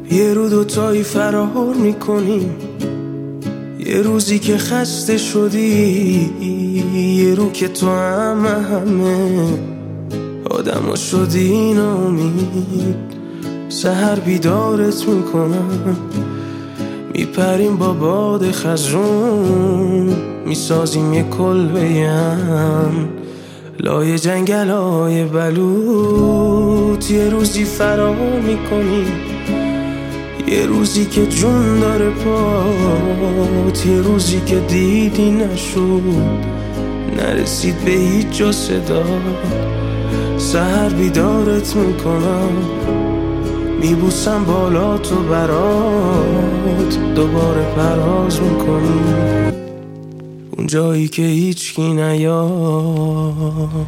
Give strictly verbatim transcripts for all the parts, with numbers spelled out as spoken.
یه رو دوتایی فرار میکنیم، یه روزی که خسته شدی، یه رو که تو همه همه آدم شدی ناامید. سحر بیدارت میکنم، میپریم با باد خزرون، میسازیم یه کلبه هم لای جنگل های بلوط. یه روزی فرار میکنیم، یه روزی که جون داره پات، یه روزی که دیدی نشد، نرسید به هیچ جا صدا. سحر بیدارت میکنم، میبوسم بالا تو برات، دوباره پرواز میکنیم اون جایی که هیچکی نیاد.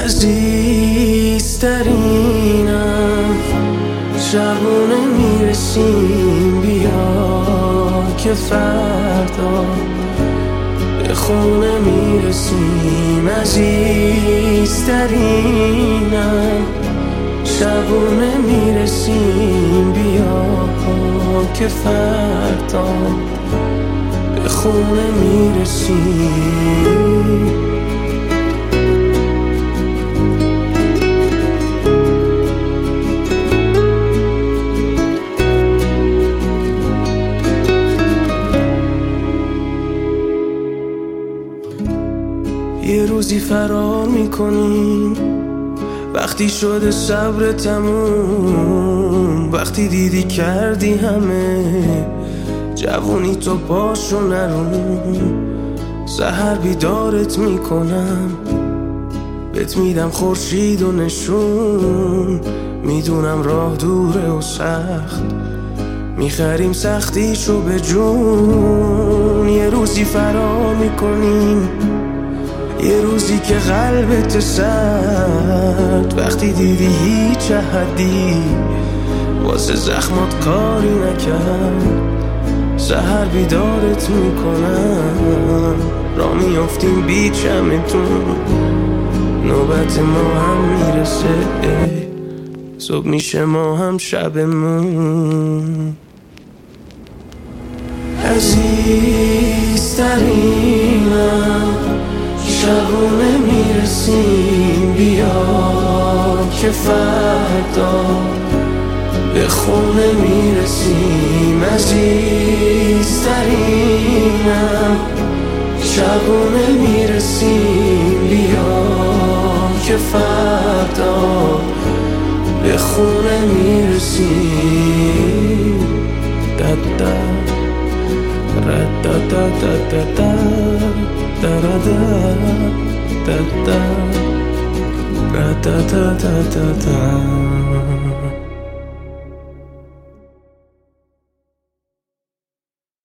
عزیزترینم شبونه میرسیم، بیا که فردا به خونه میرسیم. عزیزترینم شبونه میرسیم، بیا که فردا به خونه میرسیم. یه روزی فرار میکنیم، وقتی شده صبر تموم، وقتی دیدی کردی همه جوونی تو پاشو نرون. سحر بیدارت میکنم، بهت میدم خورشید و نشون، میدونم راه دوره و سخت، میخریم سختیشو به جون. یه روزی فرار میکنیم، یه روزی که قلبت سرد، وقتی دیدی هیچ احدی واسه زخمات کاری نکرد. سحر بیدارت میکنم، را میافتیم بی چمتون، نوبت ما هم میرسه، صبح میشه ما هم شبمون. عزیزترینم شبونه میرسیم، بیا که فردا به خونه میرسیم. عزیزترینم شبونه میرسیم، بیا که فردا به خونه میرسیم. دادا ردا دا دا دا دا da da da da da da da da da da